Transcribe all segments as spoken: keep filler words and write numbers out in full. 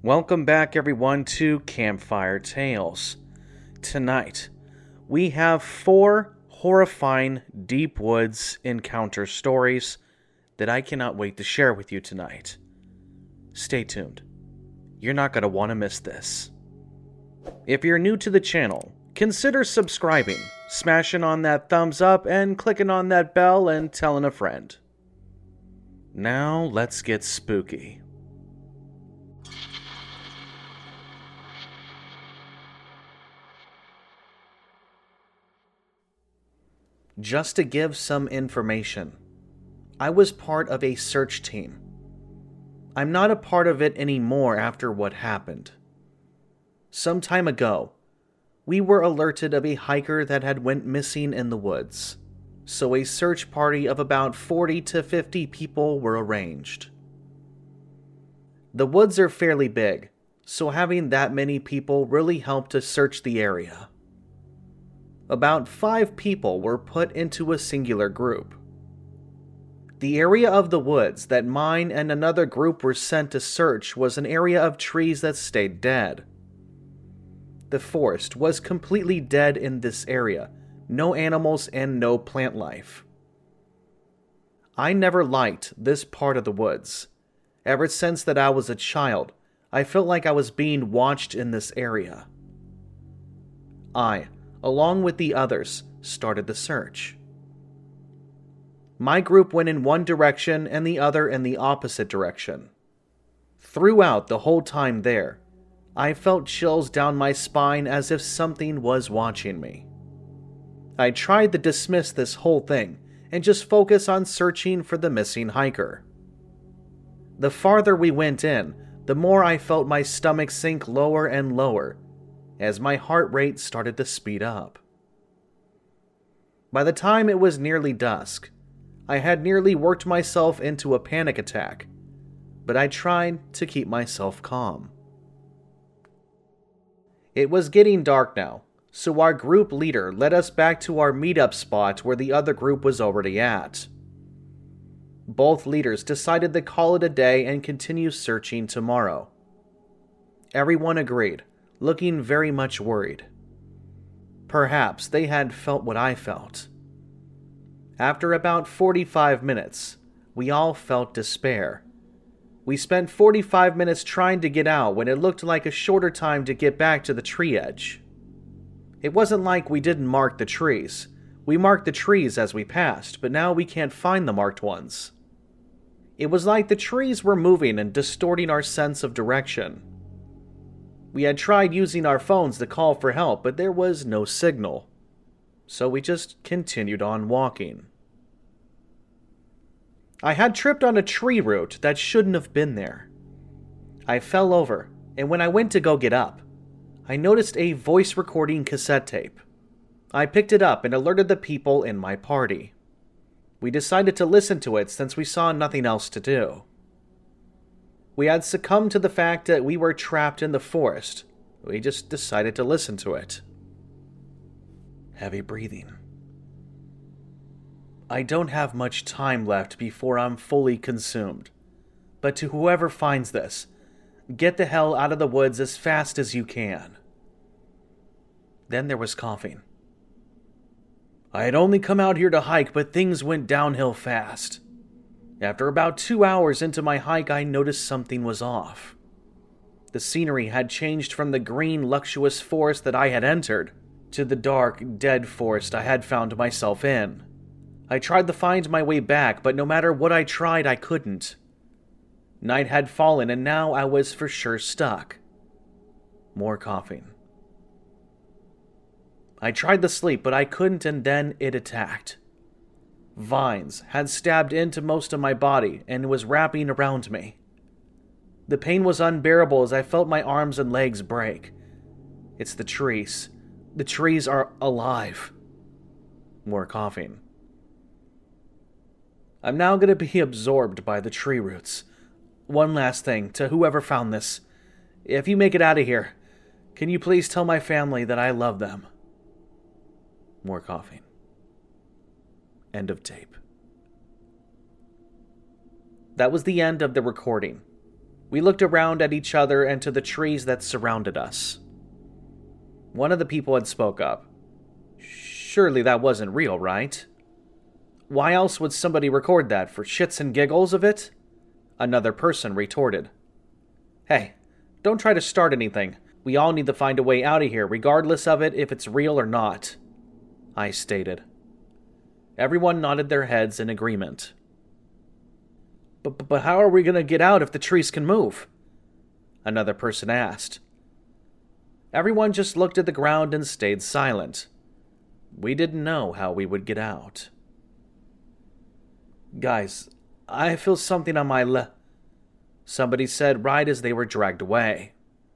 Welcome back, everyone, to Campfire Tales. Tonight, we have four horrifying deep woods encounter stories that I cannot wait to share with you tonight. Stay tuned. You're not going to want to miss this. If you're new to the channel, consider subscribing, smashing on that thumbs up, and clicking on that bell and telling a friend. Now, let's get spooky. Just to give some information, I was part of a search team. I'm not a part of it anymore after what happened. Some time ago, we were alerted of a hiker that had went missing in the woods, so a search party of about forty to fifty people were arranged. The woods are fairly big, so having that many people really helped to search the area. About five people were put into a singular group. The area of the woods that mine and another group were sent to search was an area of trees that stayed dead. The forest was completely dead in this area, no animals and no plant life. I never liked this part of the woods. Ever since that I was a child, I felt like I was being watched in this area. I, along with the others, started the search. My group went in one direction and the other in the opposite direction. Throughout the whole time there, I felt chills down my spine as if something was watching me. I tried to dismiss this whole thing and just focus on searching for the missing hiker. The farther we went in, the more I felt my stomach sink lower and lower, as my heart rate started to speed up. By the time it was nearly dusk, I had nearly worked myself into a panic attack, but I tried to keep myself calm. It was getting dark now, so our group leader led us back to our meetup spot where the other group was already at. Both leaders decided to call it a day and continue searching tomorrow. Everyone agreed, looking very much worried. Perhaps they had felt what I felt. After about forty-five minutes, we all felt despair. We spent forty-five minutes trying to get out when it looked like a shorter time to get back to the tree edge. It wasn't like we didn't mark the trees. We marked the trees as we passed, but now we can't find the marked ones. It was like the trees were moving and distorting our sense of direction. We had tried using our phones to call for help, but there was no signal. So we just continued on walking. I had tripped on a tree root that shouldn't have been there. I fell over, and when I went to go get up, I noticed a voice recording cassette tape. I picked it up and alerted the people in my party. We decided to listen to it since we saw nothing else to do. We had succumbed to the fact that we were trapped in the forest. We just decided to listen to it. Heavy breathing. I don't have much time left before I'm fully consumed. But to whoever finds this, get the hell out of the woods as fast as you can. Then there was coughing. I had only come out here to hike, but things went downhill fast. After about two hours into my hike, I noticed something was off. The scenery had changed from the green, luxurious forest that I had entered to the dark, dead forest I had found myself in. I tried to find my way back, but no matter what I tried, I couldn't. Night had fallen, and now I was for sure stuck. More coughing. I tried to sleep, but I couldn't, and then it attacked. Vines had stabbed into most of my body and was wrapping around me. The pain was unbearable as I felt my arms and legs break. It's the trees. The trees are alive. More coughing. I'm now going to be absorbed by the tree roots. One last thing, to whoever found this. If you make it out of here, can you please tell my family that I love them? More coughing. End of tape. That was the end of the recording. We looked around at each other and to the trees that surrounded us. One of the people had spoke up. Surely that wasn't real, right? Why else would somebody record that, for shits and giggles of it? Another person retorted. Hey, don't try to start anything. We all need to find a way out of here, regardless of it if it's real or not, I stated. Everyone nodded their heads in agreement. But, but how are we going to get out if the trees can move? Another person asked. Everyone just looked at the ground and stayed silent. We didn't know how we would get out. Guys, I feel something on my le... Somebody said right as they were dragged away.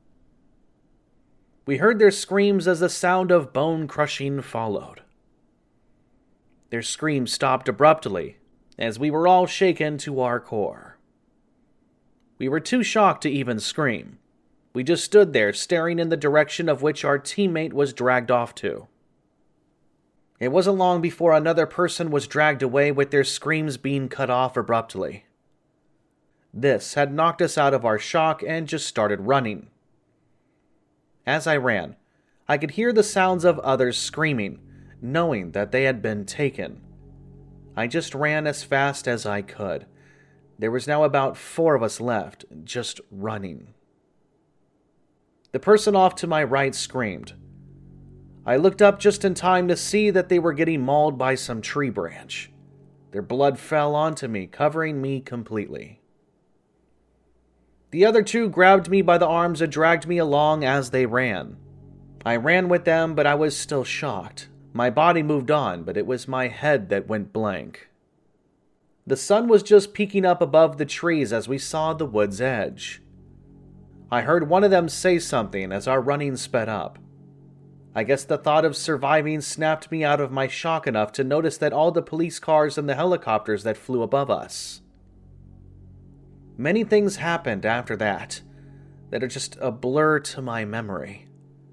We heard their screams as the sound of bone crushing followed. Their screams stopped abruptly, as we were all shaken to our core. We were too shocked to even scream. We just stood there staring in the direction of which our teammate was dragged off to. It wasn't long before another person was dragged away with their screams being cut off abruptly. This had knocked us out of our shock and just started running. As I ran, I could hear the sounds of others screaming, knowing that they had been taken. I just ran as fast as I could. There was now about four of us left, just running. The person off to my right screamed. I looked up just in time to see that they were getting mauled by some tree branch. Their blood fell onto me, covering me completely. The other two grabbed me by the arms and dragged me along as they ran. I ran with them, but I was still shocked. My body moved on, but it was my head that went blank. The sun was just peeking up above the trees as we saw the wood's edge. I heard one of them say something as our running sped up. I guess the thought of surviving snapped me out of my shock enough to notice that all the police cars and the helicopters that flew above us. Many things happened after that that are just a blur to my memory.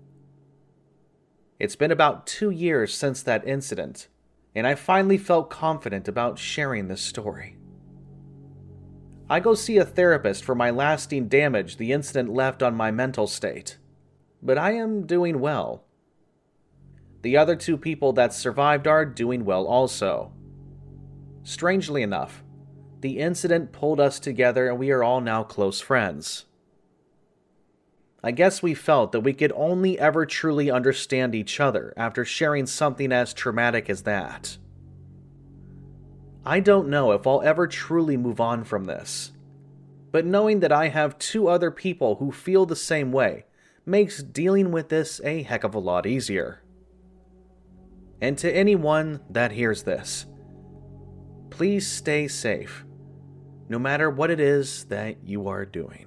It's been about two years since that incident, and I finally felt confident about sharing this story. I go see a therapist for my lasting damage the incident left on my mental state, but I am doing well. The other two people that survived are doing well also. Strangely enough, the incident pulled us together and we are all now close friends. I guess we felt that we could only ever truly understand each other after sharing something as traumatic as that. I don't know if I'll ever truly move on from this, but knowing that I have two other people who feel the same way makes dealing with this a heck of a lot easier. And to anyone that hears this, please stay safe, no matter what it is that you are doing.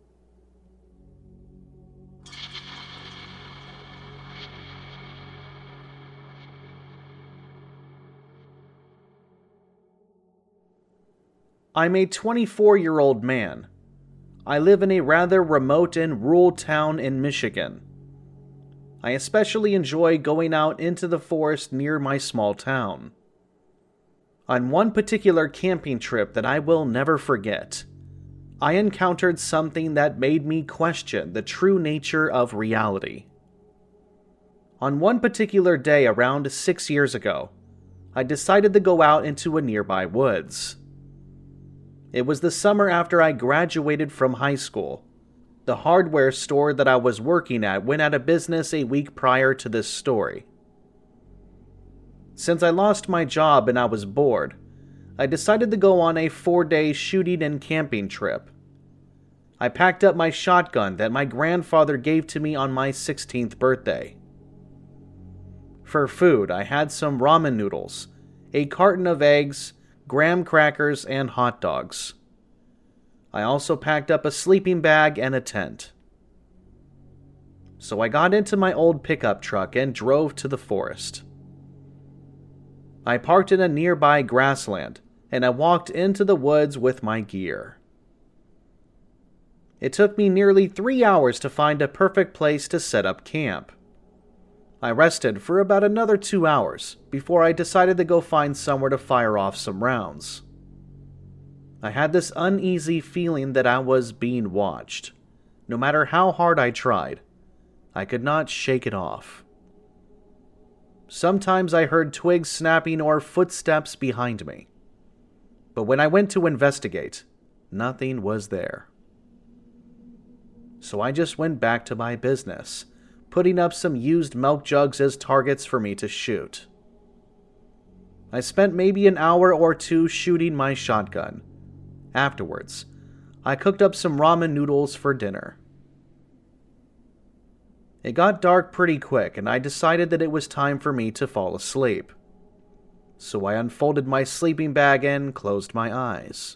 I'm a twenty-four-year-old man. I live in a rather remote and rural town in Michigan. I especially enjoy going out into the forest near my small town. On one particular camping trip that I will never forget, I encountered something that made me question the true nature of reality. On one particular day around six years ago, I decided to go out into a nearby woods. It was the summer after I graduated from high school. The hardware store that I was working at went out of business a week prior to this story. Since I lost my job and I was bored, I decided to go on a four-day shooting and camping trip. I packed up my shotgun that my grandfather gave to me on my sixteenth birthday. For food, I had some ramen noodles, a carton of eggs, graham crackers, and hot dogs. I also packed up a sleeping bag and a tent. So I got into my old pickup truck and drove to the forest. I parked in a nearby grassland, and I walked into the woods with my gear. It took me nearly three hours to find a perfect place to set up camp. I rested for about another two hours before I decided to go find somewhere to fire off some rounds. I had this uneasy feeling that I was being watched. No matter how hard I tried, I could not shake it off. Sometimes I heard twigs snapping or footsteps behind me. But when I went to investigate, nothing was there. So I just went back to my business, putting up some used milk jugs as targets for me to shoot. I spent maybe an hour or two shooting my shotgun. Afterwards, I cooked up some ramen noodles for dinner. It got dark pretty quick, and I decided that it was time for me to fall asleep. So I unfolded my sleeping bag and closed my eyes.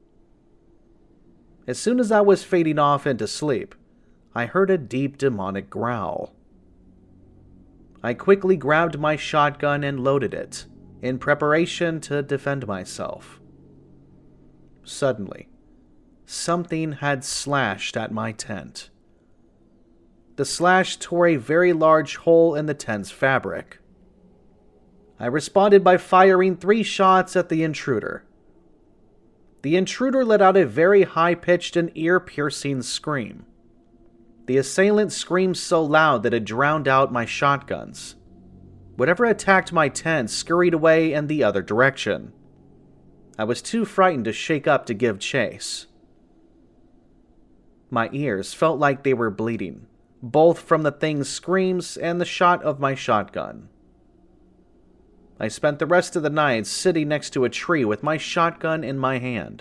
As soon as I was fading off into sleep, I heard a deep demonic growl. I quickly grabbed my shotgun and loaded it, in preparation to defend myself. Suddenly, something had slashed at my tent. The slash tore a very large hole in the tent's fabric. I responded by firing three shots at the intruder. The intruder let out a very high-pitched and ear-piercing scream. The assailant screamed so loud that it drowned out my shotguns. Whatever attacked my tent scurried away in the other direction. I was too frightened to shake up to give chase. My ears felt like they were bleeding, both from the thing's screams and the shot of my shotgun. I spent the rest of the night sitting next to a tree with my shotgun in my hand.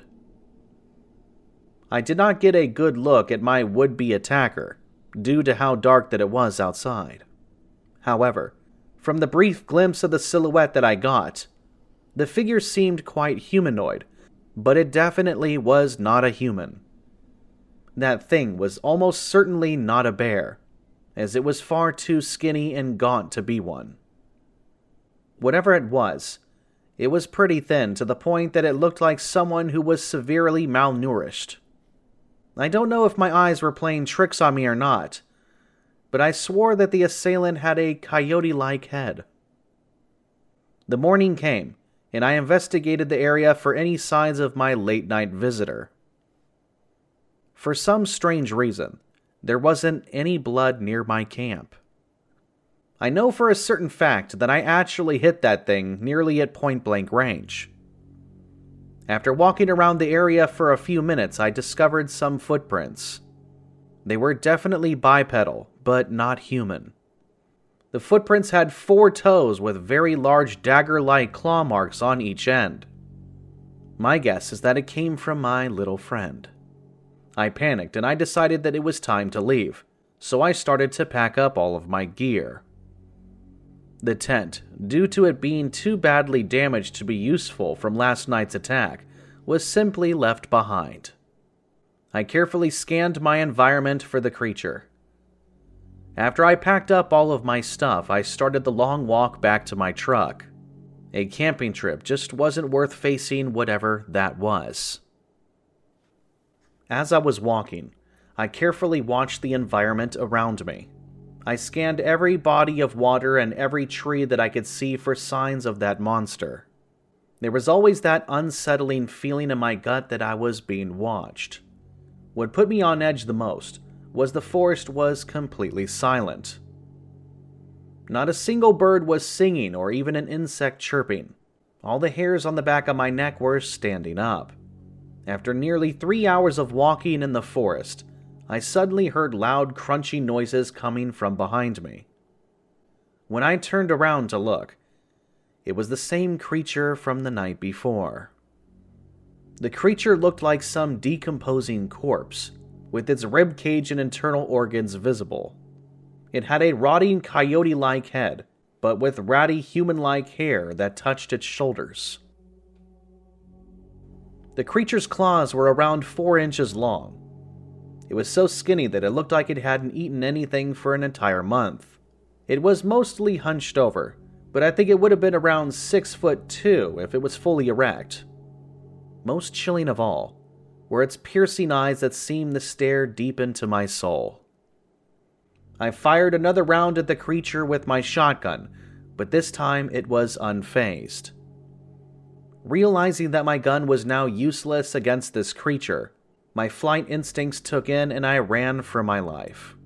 I did not get a good look at my would-be attacker, due to how dark that it was outside. However, from the brief glimpse of the silhouette that I got, the figure seemed quite humanoid, but it definitely was not a human. That thing was almost certainly not a bear, as it was far too skinny and gaunt to be one. Whatever it was, it was pretty thin to the point that it looked like someone who was severely malnourished. I don't know if my eyes were playing tricks on me or not, but I swore that the assailant had a coyote-like head. The morning came, and I investigated the area for any signs of my late-night visitor. For some strange reason, there wasn't any blood near my camp. I know for a certain fact that I actually hit that thing nearly at point-blank range. After walking around the area for a few minutes, I discovered some footprints. They were definitely bipedal, but not human. The footprints had four toes with very large dagger-like claw marks on each end. My guess is that it came from my little friend. I panicked and I decided that it was time to leave, so I started to pack up all of my gear. The tent, due to it being too badly damaged to be useful from last night's attack, was simply left behind. I carefully scanned my environment for the creature. After I packed up all of my stuff, I started the long walk back to my truck. A camping trip just wasn't worth facing whatever that was. As I was walking, I carefully watched the environment around me. I scanned every body of water and every tree that I could see for signs of that monster. There was always that unsettling feeling in my gut that I was being watched. What put me on edge the most was the forest was completely silent. Not a single bird was singing or even an insect chirping. All the hairs on the back of my neck were standing up. After nearly three hours of walking in the forest, I suddenly heard loud crunching noises coming from behind me. When I turned around to look, it was the same creature from the night before. The creature looked like some decomposing corpse, with its rib cage and internal organs visible. It had a rotting coyote-like head, but with ratty human-like hair that touched its shoulders. The creature's claws were around four inches long. It was so skinny that it looked like it hadn't eaten anything for an entire month. It was mostly hunched over, but I think it would have been around six foot two if it was fully erect. Most chilling of all were its piercing eyes that seemed to stare deep into my soul. I fired another round at the creature with my shotgun, but this time it was unfazed. Realizing that my gun was now useless against this creature, my flight instincts took in and I ran for my life.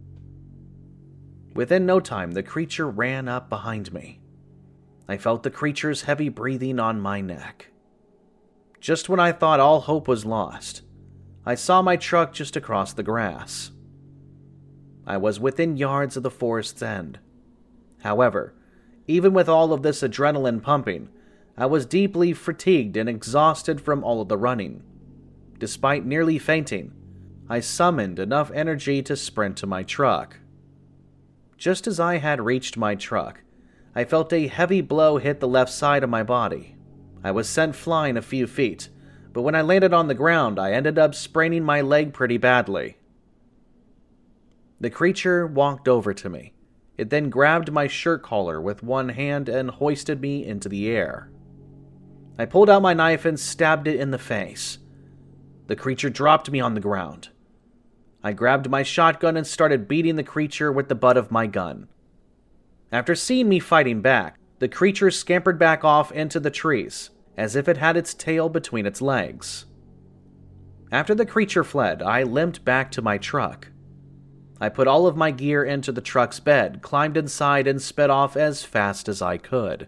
Within no time, the creature ran up behind me. I felt the creature's heavy breathing on my neck. Just when I thought all hope was lost, I saw my truck just across the grass. I was within yards of the forest's end. However, even with all of this adrenaline pumping, I was deeply fatigued and exhausted from all of the running. Despite nearly fainting, I summoned enough energy to sprint to my truck. Just as I had reached my truck, I felt a heavy blow hit the left side of my body. I was sent flying a few feet, but when I landed on the ground, I ended up spraining my leg pretty badly. The creature walked over to me. It then grabbed my shirt collar with one hand and hoisted me into the air. I pulled out my knife and stabbed it in the face. The creature dropped me on the ground. I grabbed my shotgun and started beating the creature with the butt of my gun. After seeing me fighting back, the creature scampered back off into the trees, as if it had its tail between its legs. After the creature fled, I limped back to my truck. I put all of my gear into the truck's bed, climbed inside, and sped off as fast as I could.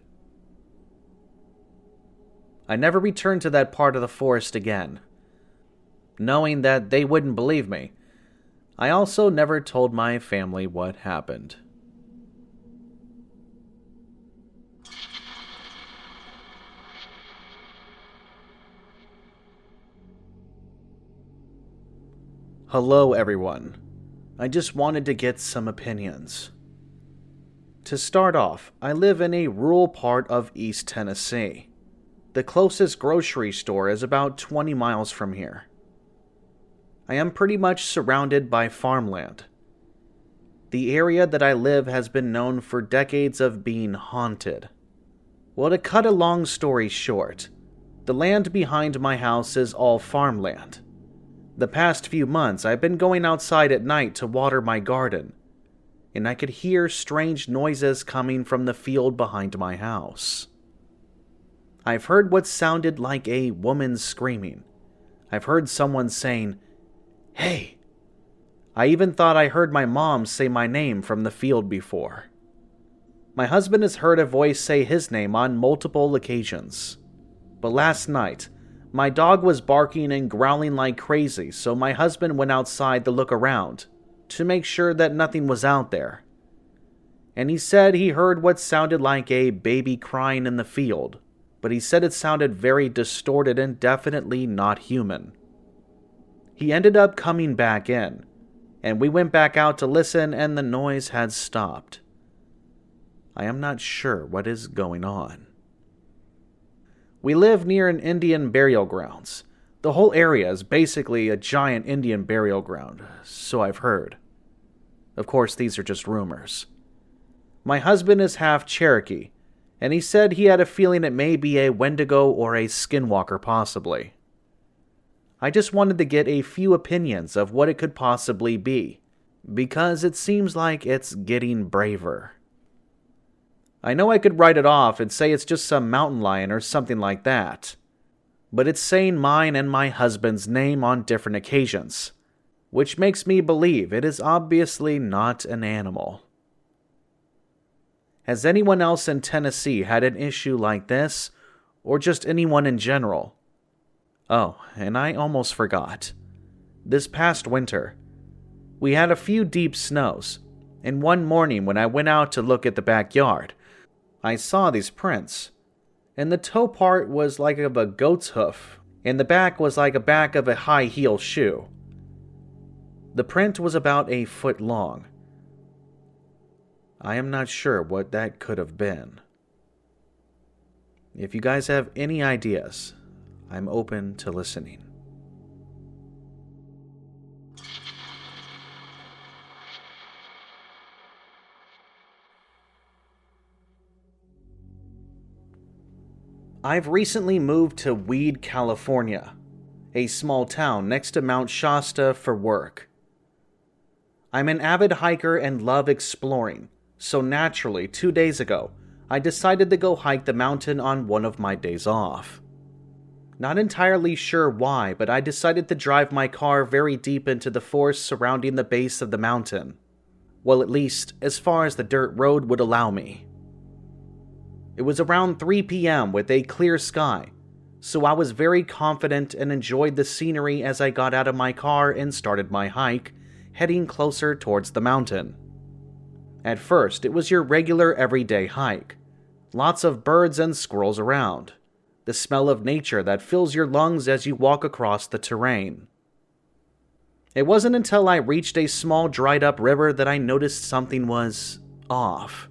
I never returned to that part of the forest again. Knowing that they wouldn't believe me, I also never told my family what happened. Hello, everyone. I just wanted to get some opinions. To start off, I live in a rural part of East Tennessee. The closest grocery store is about twenty miles from here. I am pretty much surrounded by farmland. The area that I live has been known for decades of being haunted. Well, to cut a long story short, the land behind my house is all farmland. The past few months, I've been going outside at night to water my garden, and I could hear strange noises coming from the field behind my house. I've heard what sounded like a woman screaming. I've heard someone saying, "Hey." I even thought I heard my mom say my name from the field before. My husband has heard a voice say his name on multiple occasions. But last night, my dog was barking and growling like crazy, so my husband went outside to look around, to make sure that nothing was out there. And he said he heard what sounded like a baby crying in the field, but he said it sounded very distorted and definitely not human. He ended up coming back in, and we went back out to listen, and the noise had stopped. I am not sure what is going on. We live near an Indian burial grounds. The whole area is basically a giant Indian burial ground, so I've heard. Of course, these are just rumors. My husband is half Cherokee, and he said he had a feeling it may be a Wendigo or a Skinwalker possibly. I just wanted to get a few opinions of what it could possibly be, because it seems like it's getting braver. I know I could write it off and say it's just some mountain lion or something like that, but it's saying mine and my husband's name on different occasions, which makes me believe it is obviously not an animal. Has anyone else in Tennessee had an issue like this, or just anyone in general? Oh, and I almost forgot. This past winter, we had a few deep snows, and one morning when I went out to look at the backyard, I saw these prints, and the toe part was like of a goat's hoof, and the back was like a back of a high heel shoe. The print was about a foot long. I am not sure what that could have been. If you guys have any ideas, I'm open to listening. I've recently moved to Weed, California, a small town next to Mount Shasta, for work. I'm an avid hiker and love exploring, so naturally, two days ago, I decided to go hike the mountain on one of my days off. Not entirely sure why, but I decided to drive my car very deep into the forest surrounding the base of the mountain. Well, at least as far as the dirt road would allow me. It was around three p.m. with a clear sky, so I was very confident and enjoyed the scenery as I got out of my car and started my hike, heading closer towards the mountain. At first, it was your regular everyday hike. Lots of birds and squirrels around. The smell of nature that fills your lungs as you walk across the terrain. It wasn't until I reached a small dried-up river that I noticed something was off.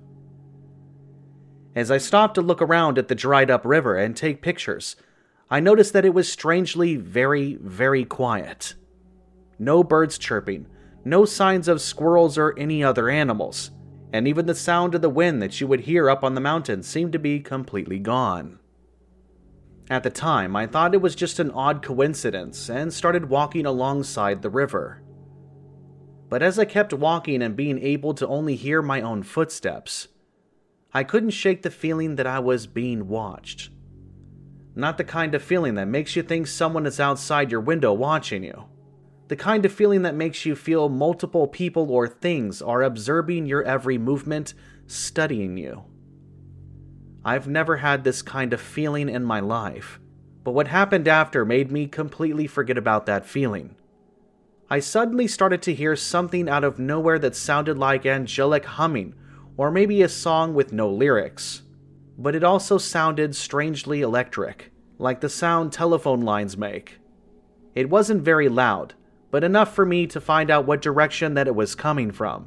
As I stopped to look around at the dried-up river and take pictures, I noticed that it was strangely very, very quiet. No birds chirping, no signs of squirrels or any other animals, and even the sound of the wind that you would hear up on the mountain seemed to be completely gone. At the time, I thought it was just an odd coincidence and started walking alongside the river. But as I kept walking and being able to only hear my own footsteps, I couldn't shake the feeling that I was being watched. Not the kind of feeling that makes you think someone is outside your window watching you. The kind of feeling that makes you feel multiple people or things are observing your every movement, studying you. I've never had this kind of feeling in my life, but what happened after made me completely forget about that feeling. I suddenly started to hear something out of nowhere that sounded like angelic humming, or maybe a song with no lyrics. But it also sounded strangely electric, like the sound telephone lines make. It wasn't very loud, but enough for me to find out what direction that it was coming from.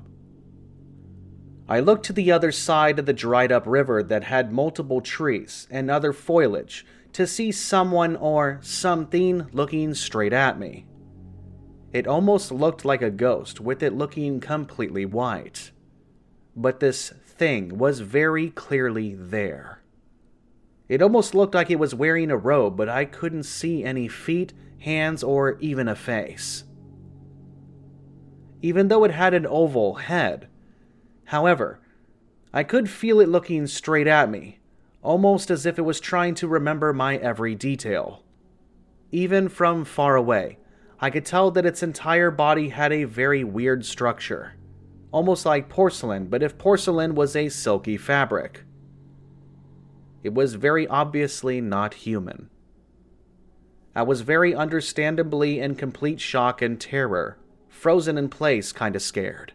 I looked to the other side of the dried-up river that had multiple trees and other foliage to see someone or something looking straight at me. It almost looked like a ghost, with it looking completely white. But this thing was very clearly there. It almost looked like it was wearing a robe, but I couldn't see any feet, hands, or even a face. Even though it had an oval head, however, I could feel it looking straight at me, almost as if it was trying to remember my every detail. Even from far away, I could tell that its entire body had a very weird structure, almost like porcelain, but if porcelain was a silky fabric. It was very obviously not human. I was very understandably in complete shock and terror, frozen in place, kinda scared.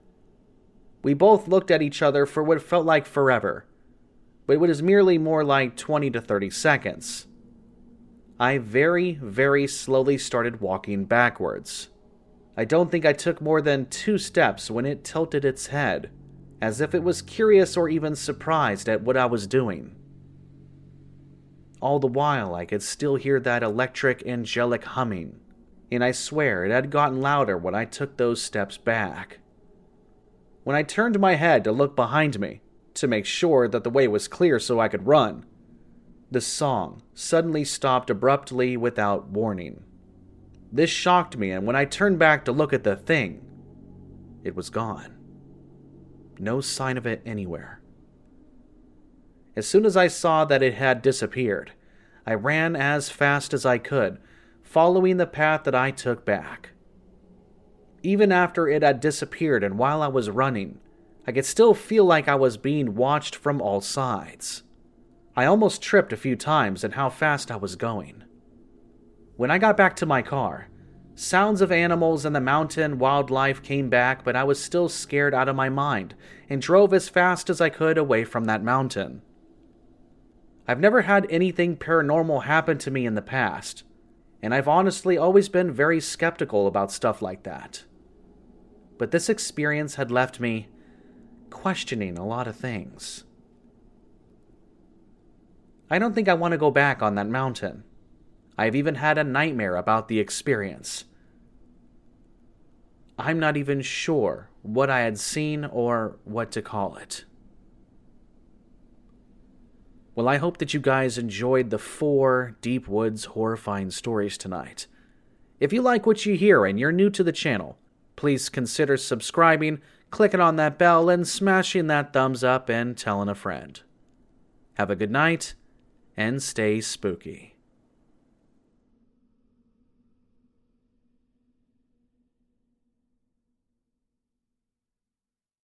We both looked at each other for what felt like forever, but it was merely more like twenty to thirty seconds. I very, very slowly started walking backwards. I don't think I took more than two steps when it tilted its head, as if it was curious or even surprised at what I was doing. All the while, I could still hear that electric, angelic humming, and I swear it had gotten louder when I took those steps back. When I turned my head to look behind me, to make sure that the way was clear so I could run, the song suddenly stopped abruptly without warning. This shocked me, and when I turned back to look at the thing, it was gone. No sign of it anywhere. As soon as I saw that it had disappeared, I ran as fast as I could, following the path that I took back. Even after it had disappeared and while I was running, I could still feel like I was being watched from all sides. I almost tripped a few times in how fast I was going. When I got back to my car, sounds of animals and the mountain wildlife came back, but I was still scared out of my mind and drove as fast as I could away from that mountain. I've never had anything paranormal happen to me in the past, and I've honestly always been very skeptical about stuff like that. But this experience had left me questioning a lot of things. I don't think I want to go back on that mountain. I've even had a nightmare about the experience. I'm not even sure what I had seen or what to call it. Well, I hope that you guys enjoyed the four Deep Woods horrifying stories tonight. If you like what you hear and you're new to the channel, please consider subscribing, clicking on that bell, and smashing that thumbs up and telling a friend. Have a good night, and stay spooky.